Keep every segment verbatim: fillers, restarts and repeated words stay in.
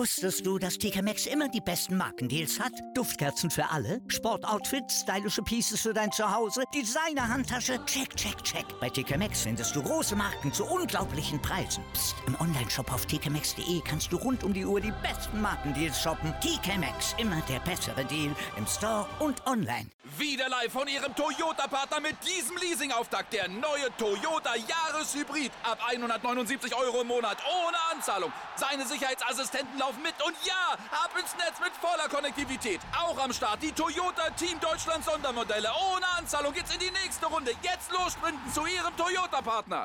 Wusstest du, dass T K Maxx immer die besten Markendeals hat? Duftkerzen für alle, Sportoutfits, stylische Pieces für dein Zuhause, Designer-Handtasche, check, check, check. Bei T K Maxx findest du große Marken zu unglaublichen Preisen. Psst. Im Onlineshop auf t k maxx punkt de kannst du rund um die Uhr die besten Markendeals shoppen. T K Maxx, immer der bessere Deal im Store und online. Wieder live von Ihrem Toyota-Partner mit diesem Leasing-Auftakt. Der neue Toyota Jahreshybrid. Ab hundertneunundsiebzig Euro im Monat ohne Anzahlung. Seine Sicherheitsassistenten laufen mit und ja, ab ins Netz mit voller Konnektivität. Auch am Start die Toyota Team Deutschland Sondermodelle. Ohne Anzahlung geht's in die nächste Runde. Jetzt los sprinten zu Ihrem Toyota-Partner.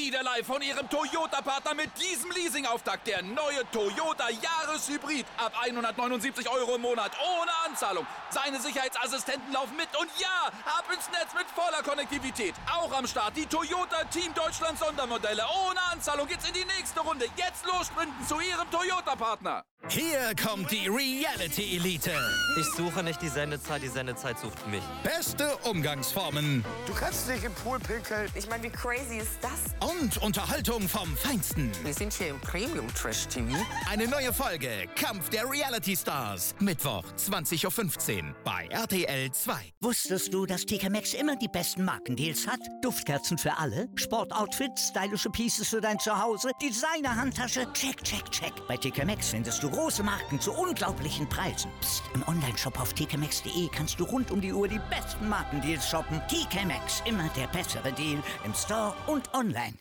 Wieder live von Ihrem Toyota-Partner mit diesem Leasing-Auftakt. Der neue Toyota Jahreshybrid. Ab hundertneunundsiebzig Euro im Monat. Ohne Anzahlung. Seine Sicherheitsassistenten laufen mit. Und ja, ab ins Netz mit voller Konnektivität. Auch am Start die Toyota Team Deutschland Sondermodelle. Ohne Anzahlung geht's in die nächste Runde. Jetzt los sprinten zu Ihrem Toyota-Partner. Hier kommt die Reality Elite. Ich suche nicht die Sendezeit, die Sendezeit sucht mich. Beste Umgangsformen. Du kannst nicht im Pool pinkeln. Ich meine, wie crazy ist das? Und Unterhaltung vom Feinsten. Wir sind hier im Premium-Trash-T V. Eine neue Folge Kampf der Reality Stars. Mittwoch, zwanzig Uhr fünfzehn bei R T L zwei. Wusstest du, dass T K Maxx immer die besten Markendeals hat? Duftkerzen für alle, Sportoutfits, stylische Pieces für dein Zuhause, Designer-Handtasche, check, check, check. Bei T K Maxx findest du große Marken zu unglaublichen Preisen. Psst. Im Onlineshop auf t k maxx punkt d e kannst du rund um die Uhr die besten Markendeals shoppen. T K Maxx, immer der bessere Deal im Store und online.